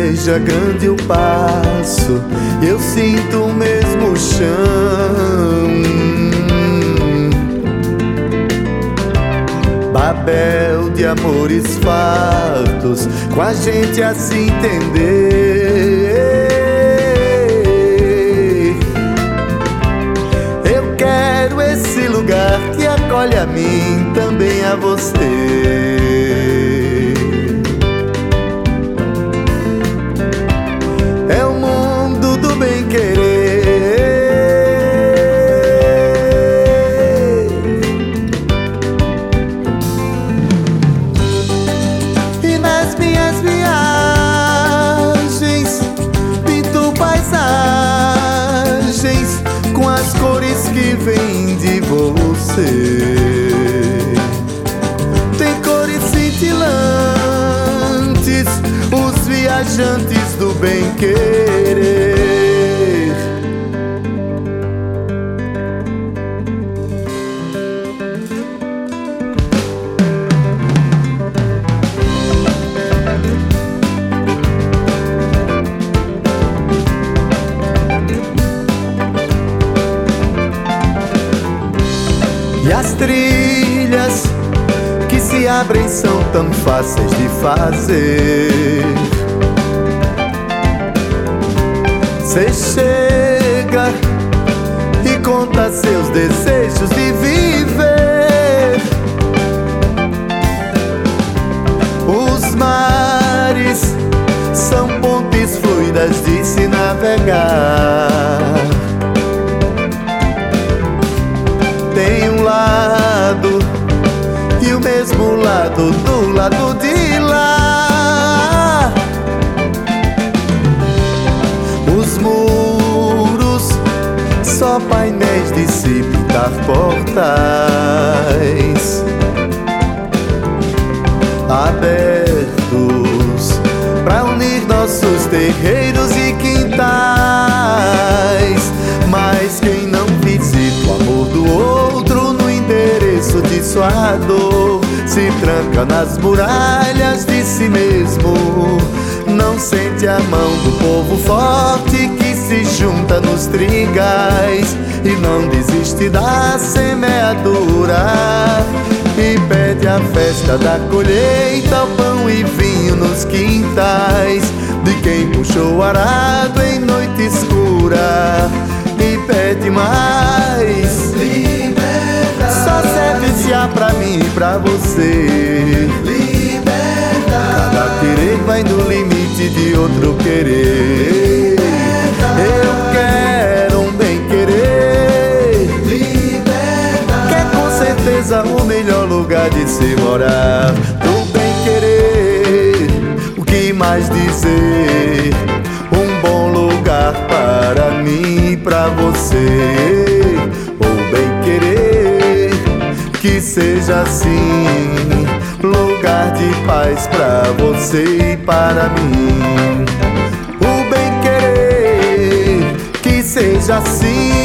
seja grande o passo, eu sinto o mesmo chão. Babel de amores fartos, com a gente a se entender. Eu quero esse lugar que acolhe a mim, também a você. É o mundo do bem-querer. E nas minhas viagens pinto paisagens com as cores que vêm de você. Tem cores cintilantes, os viajantes do bem-querer. E as trilhas que se abrem são tão fáceis de fazer. Cê chega e conta seus desejos de viver. Os mares são pontes fluidas de se navegar. Tem um lado e o mesmo lado do lado de lá. Os muros, só painéis de se pintar portais abertos pra unir nossos terreiros e quintais. Mas quem não visita o amor do outro no endereço de sua dor, se tranca nas muralhas de si mesmo. Não sente a mão do povo forte que se junta nos trigais e não desiste da semeadura. E pede a festa da colheita, o pão e vinho nos quintais de quem puxou o arado em noite escura. E pede mais liberdade, só serve-se pra mim e pra você. Liberdade, cada querer vai no limite de outro querer. Eu quero um bem-querer. Liberdade, que é com certeza o melhor lugar de se morar. Do bem-querer, o que mais dizer? Um bom lugar para mim e pra você. O bem-querer, que seja assim, lugar de paz pra você e para mim. O bem-querer, que seja assim,